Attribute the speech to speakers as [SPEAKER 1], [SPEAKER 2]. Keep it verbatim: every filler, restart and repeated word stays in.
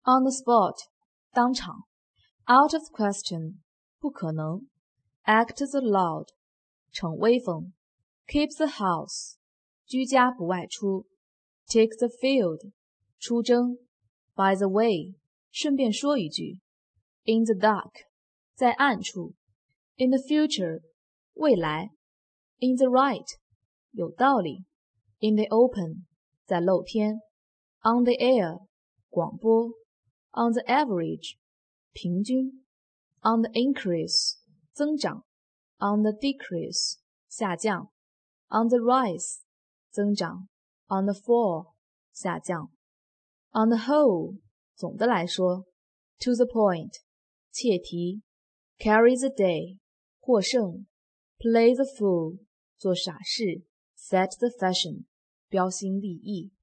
[SPEAKER 1] on the spot 当场 out of the question 不可能 act the loud 逞威风 keep the house 居家不外出 take the field 出征 by the way 顺便说一句 in the dark 在暗处 in the future 未来 in the right 有道理 in the open 在露天 on the air 广播 on the average 平均 on the increase 增长 on the decrease 下降 on the rise 增长 on the fall 下降 on the whole 总的来说 to the point 切题 carry the day 获胜 play the fool 做傻事 set the fashion 标新立异